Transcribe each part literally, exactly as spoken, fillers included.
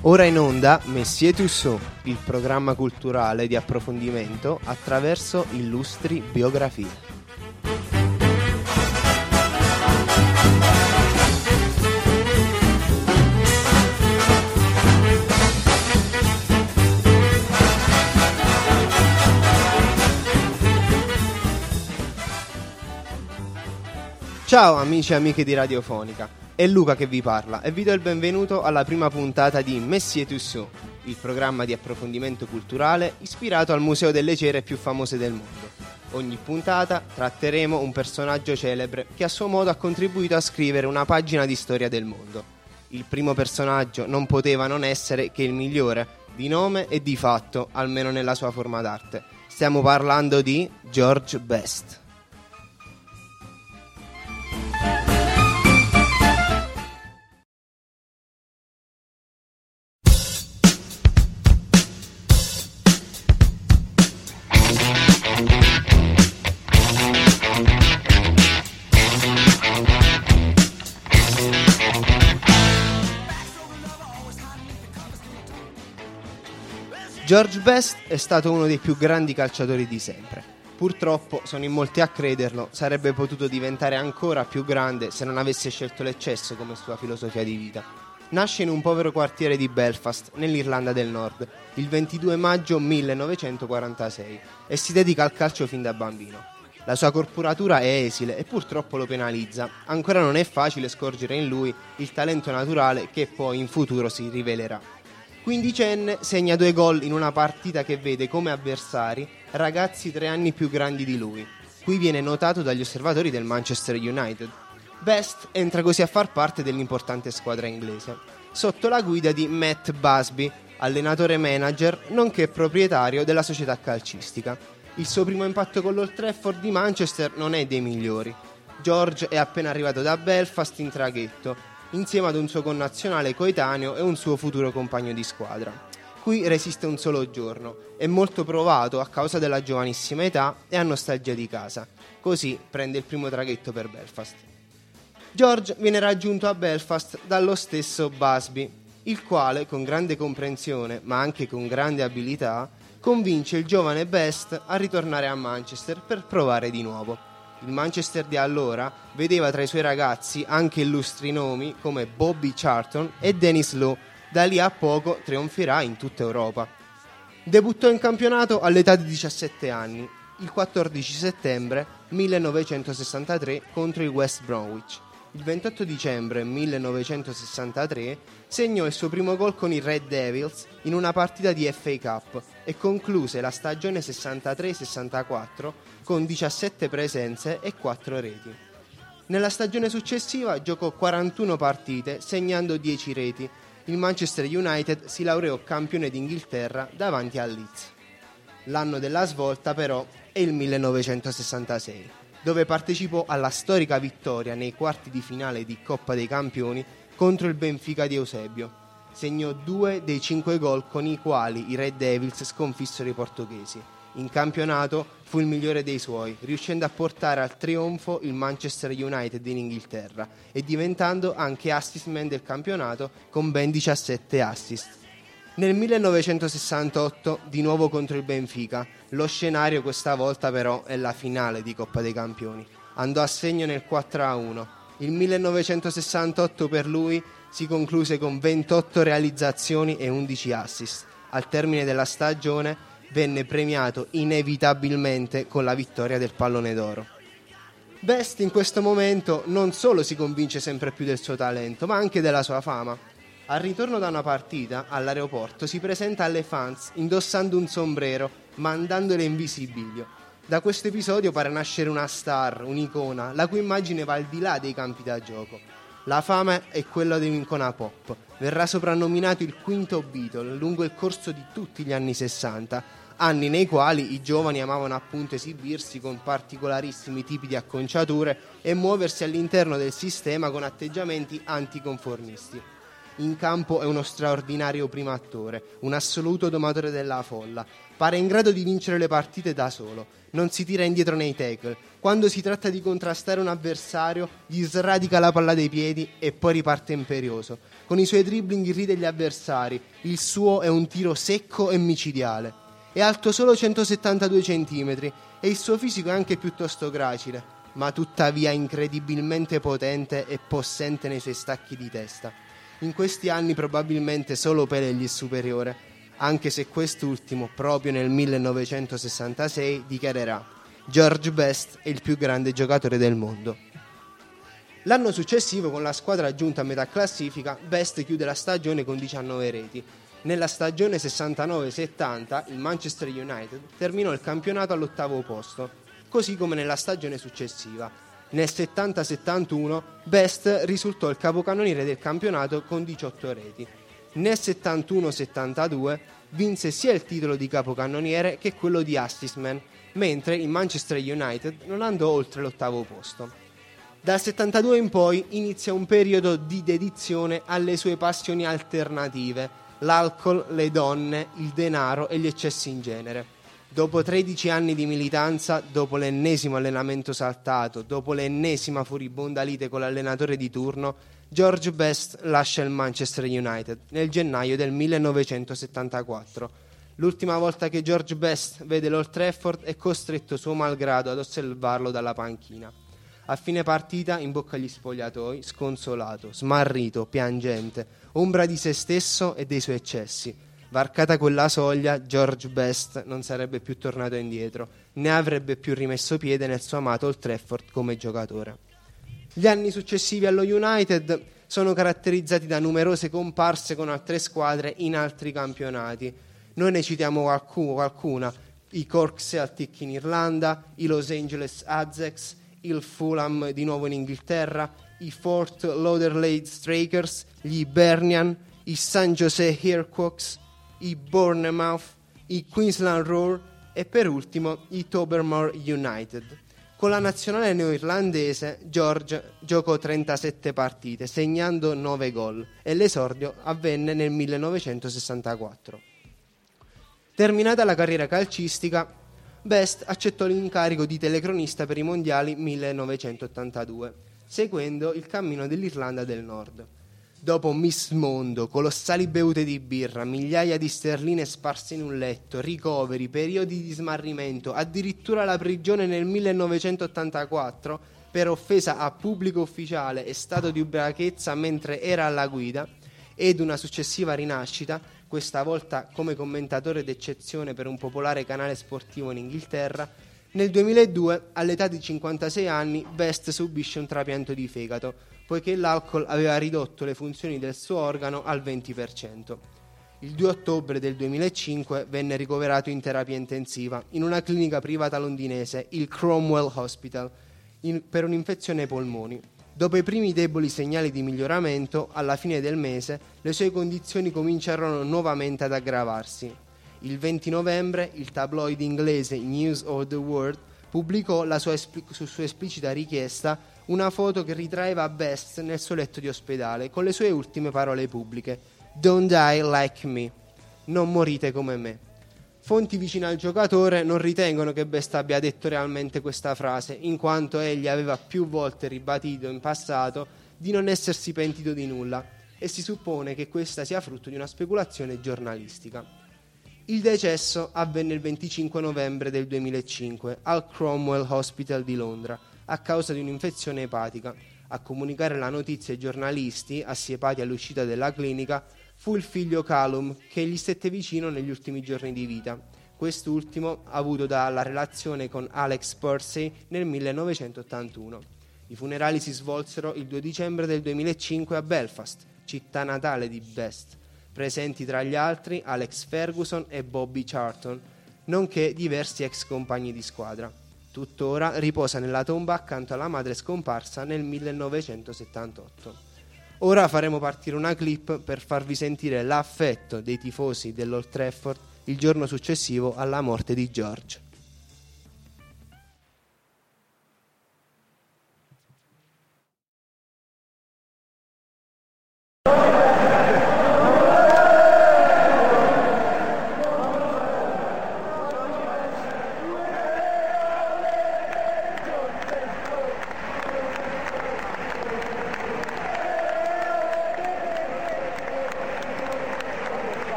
Ora in onda Messier Tussaud, il programma culturale di approfondimento attraverso illustri biografie. Ciao amici e amiche di Radiofonica, è Luca che vi parla e vi do il benvenuto alla prima puntata di Messier Tussaud, il programma di approfondimento culturale ispirato al museo delle cere più famose del mondo. Ogni puntata tratteremo un personaggio celebre che a suo modo ha contribuito a scrivere una pagina di storia del mondo. Il primo personaggio non poteva non essere che il migliore, di nome e di fatto, almeno nella sua forma d'arte. Stiamo parlando di George Best. George Best è stato uno dei più grandi calciatori di sempre. Purtroppo, sono in molti a crederlo, sarebbe potuto diventare ancora più grande se non avesse scelto l'eccesso come sua filosofia di vita. Nasce in un povero quartiere di Belfast, nell'Irlanda del Nord, il ventidue maggio millenovecentoquarantasei e si dedica al calcio fin da bambino. La sua corporatura è esile e purtroppo lo penalizza. Ancora non è facile scorgere in lui il talento naturale che poi in futuro si rivelerà. Quindicenne, segna due gol in una partita che vede come avversari ragazzi tre anni più grandi di lui. Qui viene notato dagli osservatori del Manchester United. Best entra così a far parte dell'importante squadra inglese, sotto la guida di Matt Busby, allenatore manager nonché proprietario della società calcistica. Il suo primo impatto con l'Old Trafford di Manchester non è dei migliori. George è appena arrivato da Belfast in traghetto, insieme ad un suo connazionale coetaneo e un suo futuro compagno di squadra. Qui resiste un solo giorno, è molto provato a causa della giovanissima età e ha nostalgia di casa. Così prende il primo traghetto per Belfast. George viene raggiunto a Belfast dallo stesso Busby, il quale, con grande comprensione ma anche con grande abilità, convince il giovane Best a ritornare a Manchester per provare di nuovo. Il Manchester di allora vedeva tra i suoi ragazzi anche illustri nomi come Bobby Charlton e Denis Law. Da lì a poco trionferà in tutta Europa. Debuttò in campionato all'età di diciassette anni, il quattordici settembre millenovecentosessantatré contro il West Bromwich. Il ventotto dicembre millenovecentosessantatré segnò il suo primo gol con i Red Devils in una partita di F A Cup e concluse la stagione sessantatré sessantaquattro con diciassette presenze e quattro reti. Nella stagione successiva giocò quarantuno partite, segnando dieci reti. Il Manchester United si laureò campione d'Inghilterra davanti al Leeds. L'anno della svolta però è il millenovecentosessantasei, dove partecipò alla storica vittoria nei quarti di finale di Coppa dei Campioni contro il Benfica di Eusebio. Segnò due dei cinque gol con i quali i Red Devils sconfissero i portoghesi. In campionato fu il migliore dei suoi, riuscendo a portare al trionfo il Manchester United in Inghilterra e diventando anche assist man del campionato con ben diciassette assist. Nel millenovecentosessantotto di nuovo contro il Benfica, lo scenario questa volta però è la finale di Coppa dei Campioni. Andò a segno nel quattro a uno. Il millenovecentosessantotto per lui si concluse con ventotto realizzazioni e undici assist. Al termine della stagione venne premiato inevitabilmente con la vittoria del Pallone d'Oro. Best in questo momento non solo si convince sempre più del suo talento, ma anche della sua fama. Al ritorno da una partita, all'aeroporto, si presenta alle fans indossando un sombrero, mandandole in visibilio. Da questo episodio pare nascere una star, un'icona, la cui immagine va al di là dei campi da gioco. La fama è quella di un'icona pop. Verrà soprannominato il quinto Beatle lungo il corso di tutti gli anni sessanta, anni nei quali i giovani amavano appunto esibirsi con particolarissimi tipi di acconciature e muoversi all'interno del sistema con atteggiamenti anticonformisti. In campo è uno straordinario primo attore, un assoluto domatore della folla. Pare in grado di vincere le partite da solo. Non si tira indietro nei tackle. Quando si tratta di contrastare un avversario, gli sradica la palla dai piedi e poi riparte imperioso. Con i suoi dribbling irride gli avversari. Il suo è un tiro secco e micidiale. È alto solo centosettantadue centimetri e il suo fisico è anche piuttosto gracile, ma tuttavia incredibilmente potente e possente nei suoi stacchi di testa. In questi anni probabilmente solo Pelé gli è superiore, anche se quest'ultimo, proprio nel millenovecentosessantasei, dichiarerà: George Best è il più grande giocatore del mondo. L'anno successivo, con la squadra giunta a metà classifica, Best chiude la stagione con diciannove reti. Nella stagione sessantanove settanta il Manchester United terminò il campionato all'ottavo posto, così come nella stagione successiva. Nel settanta settantuno Best risultò il capocannoniere del campionato con diciotto reti. Nel settantuno settantadue vinse sia il titolo di capocannoniere che quello di assist man, mentre il Manchester United non andò oltre l'ottavo posto. Dal settantadue in poi inizia un periodo di dedizione alle sue passioni alternative: l'alcol, le donne, il denaro e gli eccessi in genere. Dopo tredici anni di militanza, dopo l'ennesimo allenamento saltato, dopo l'ennesima furibonda lite con l'allenatore di turno, George Best lascia il Manchester United nel gennaio del millenovecentosettantaquattro. L'ultima volta che George Best vede l'Old Trafford è costretto suo malgrado ad osservarlo dalla panchina. A fine partita, in bocca agli spogliatoi, sconsolato, smarrito, piangente, ombra di se stesso e dei suoi eccessi. Varcata quella soglia, George Best non sarebbe più tornato indietro, né avrebbe più rimesso piede nel suo amato Old Trafford come giocatore. Gli anni successivi allo United sono caratterizzati da numerose comparse con altre squadre in altri campionati. Noi ne citiamo qualcuno, qualcuna: i Cork Celtic in Irlanda, i Los Angeles Aztecs, il Fulham di nuovo in Inghilterra, i Fort Lauderdale Strikers, gli Hibernian, i San Jose Earthquakes, i Bournemouth, i Queensland Roar e per ultimo i Tobermory United. Con la nazionale neoirlandese George giocò trentasette partite, segnando nove gol, e l'esordio avvenne nel millenovecentosessantaquattro. Terminata la carriera calcistica, Best accettò l'incarico di telecronista per i mondiali millenovecentottantadue, seguendo il cammino dell'Irlanda del Nord. Dopo Miss Mondo, colossali bevute di birra, migliaia di sterline sparse in un letto, ricoveri, periodi di smarrimento, addirittura la prigione nel millenovecentottantaquattro per offesa a pubblico ufficiale e stato di ubriachezza mentre era alla guida, ed una successiva rinascita, questa volta come commentatore d'eccezione per un popolare canale sportivo in Inghilterra, nel duemiladue, all'età di cinquantasei anni, Best subisce un trapianto di fegato, poiché l'alcol aveva ridotto le funzioni del suo organo al venti per cento. Il due ottobre del duemilacinque venne ricoverato in terapia intensiva in una clinica privata londinese, il Cromwell Hospital, in, per un'infezione ai polmoni. Dopo i primi deboli segnali di miglioramento, alla fine del mese, le sue condizioni cominciarono nuovamente ad aggravarsi. Il venti novembre, il tabloide inglese News of the World pubblicò la sua espl- su sua esplicita richiesta una foto che ritraeva Best nel suo letto di ospedale con le sue ultime parole pubbliche: "Don't die like me", non morite come me. Fonti vicine al giocatore non ritengono che Best abbia detto realmente questa frase, in quanto egli aveva più volte ribadito in passato di non essersi pentito di nulla, e si suppone che questa sia frutto di una speculazione giornalistica. Il decesso avvenne il venticinque novembre del duemilacinque al Cromwell Hospital di Londra a causa di un'infezione epatica. A comunicare la notizia ai giornalisti assiepati all'uscita della clinica fu il figlio Callum, che gli stette vicino negli ultimi giorni di vita. Quest'ultimo avuto dalla relazione con Alex Percy nel millenovecentottantuno. I funerali si svolsero il due dicembre del duemilacinque a Belfast, città natale di Best. Presenti tra gli altri Alex Ferguson e Bobby Charlton, nonché diversi ex compagni di squadra. Tuttora riposa nella tomba accanto alla madre scomparsa nel millenovecentosettantotto. Ora faremo partire una clip per farvi sentire l'affetto dei tifosi dell'Old Trafford il giorno successivo alla morte di George.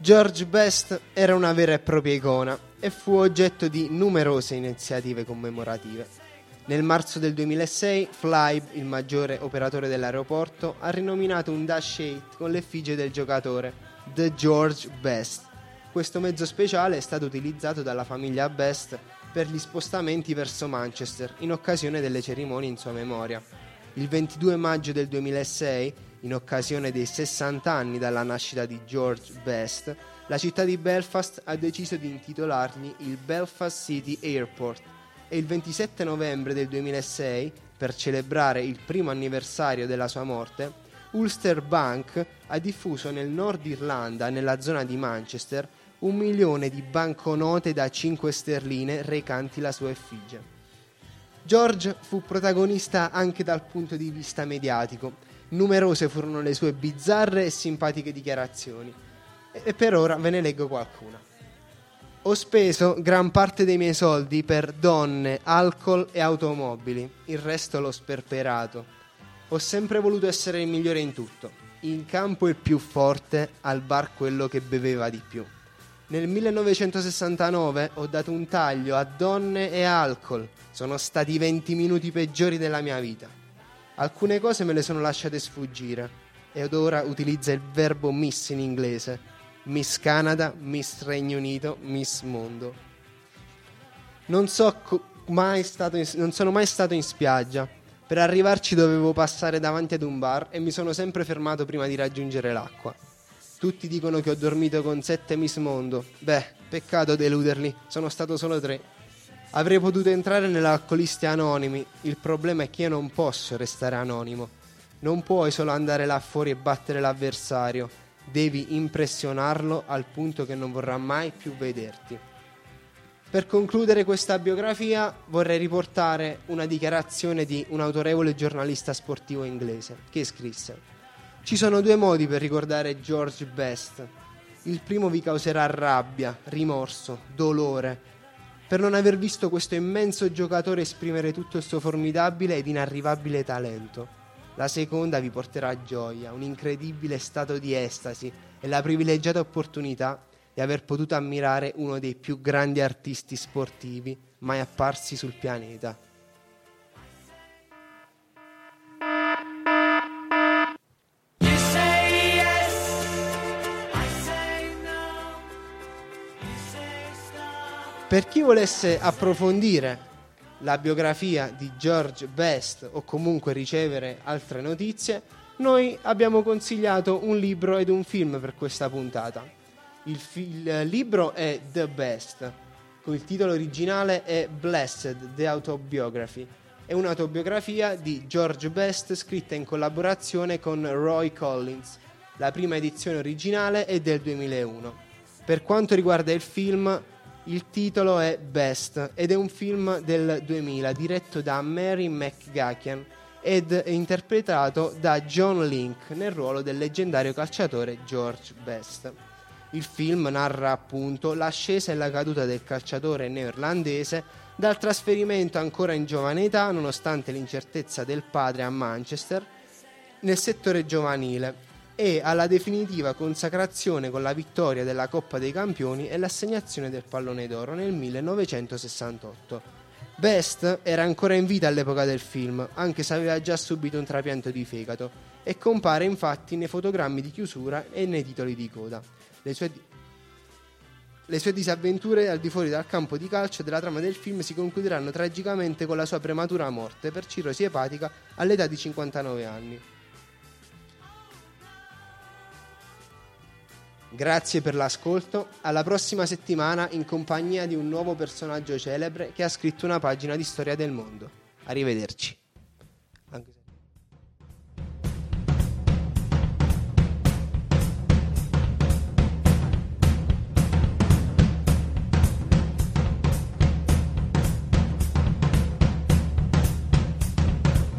George Best era una vera e propria icona e fu oggetto di numerose iniziative commemorative. Nel marzo del duemilasei, Flybe, il maggiore operatore dell'aeroporto, ha rinominato un Dash otto con l'effigie del giocatore, The George Best. Questo mezzo speciale è stato utilizzato dalla famiglia Best per gli spostamenti verso Manchester in occasione delle cerimonie in sua memoria. Il ventidue maggio del duemilasei, in occasione dei sessanta anni dalla nascita di George Best, la città di Belfast ha deciso di intitolargli il Belfast City Airport e il ventisette novembre del duemilasei, per celebrare il primo anniversario della sua morte, Ulster Bank ha diffuso nel Nord Irlanda, nella zona di Manchester, un milione di banconote da cinque sterline recanti la sua effigie. George fu protagonista anche dal punto di vista mediatico. Numerose furono le sue bizzarre e simpatiche dichiarazioni, e per ora ve ne leggo qualcuna. Ho speso gran parte dei miei soldi per donne, alcol e automobili, il resto l'ho sperperato. Ho sempre voluto essere il migliore in tutto, in campo il più forte, al bar quello che beveva di più. Nel millenovecentosessantanove ho dato un taglio a donne e alcol, sono stati i venti minuti peggiori della mia vita. Alcune cose me le sono lasciate sfuggire ed ora utilizza il verbo miss in inglese. Miss Canada, Miss Regno Unito, Miss Mondo. Non so co- mai stato in, non sono mai stato in spiaggia. Per arrivarci dovevo passare davanti ad un bar e mi sono sempre fermato prima di raggiungere l'acqua. Tutti dicono che ho dormito con sette Miss Mondo. Beh, peccato deluderli, sono stato solo tre. Avrei potuto entrare nell'Alcolisti Anonimi, il problema è che io non posso restare anonimo. Non puoi solo andare là fuori e battere l'avversario, devi impressionarlo al punto che non vorrà mai più vederti. Per concludere questa biografia vorrei riportare una dichiarazione di un autorevole giornalista sportivo inglese che scrisse: ci sono due modi per ricordare George Best. Il primo vi causerà rabbia, rimorso, dolore per non aver visto questo immenso giocatore esprimere tutto il suo formidabile ed inarrivabile talento. La seconda vi porterà gioia, un incredibile stato di estasi e la privilegiata opportunità di aver potuto ammirare uno dei più grandi artisti sportivi mai apparsi sul pianeta. Per chi volesse approfondire la biografia di George Best o comunque ricevere altre notizie, noi abbiamo consigliato un libro ed un film per questa puntata. Il, fi- il libro è The Best, con il titolo originale è Blessed, The Autobiography. È un'autobiografia di George Best scritta in collaborazione con Roy Collins. La prima edizione originale è del duemilauno. Per quanto riguarda il film, il titolo è Best ed è un film del duemila diretto da Mary McGuckian ed è interpretato da John Link nel ruolo del leggendario calciatore George Best. Il film narra appunto l'ascesa e la caduta del calciatore neoirlandese dal trasferimento ancora in giovane età, nonostante l'incertezza del padre a Manchester, nel settore giovanile e alla definitiva consacrazione con la vittoria della Coppa dei Campioni e l'assegnazione del Pallone d'Oro nel millenovecentosessantotto. Best era ancora in vita all'epoca del film, anche se aveva già subito un trapianto di fegato, e compare infatti nei fotogrammi di chiusura e nei titoli di coda. Le sue, le sue disavventure al di fuori dal campo di calcio della trama del film si concluderanno tragicamente con la sua prematura morte per cirrosi epatica all'età di cinquantanove anni. Grazie per l'ascolto, alla prossima settimana in compagnia di un nuovo personaggio celebre che ha scritto una pagina di storia del mondo. Arrivederci.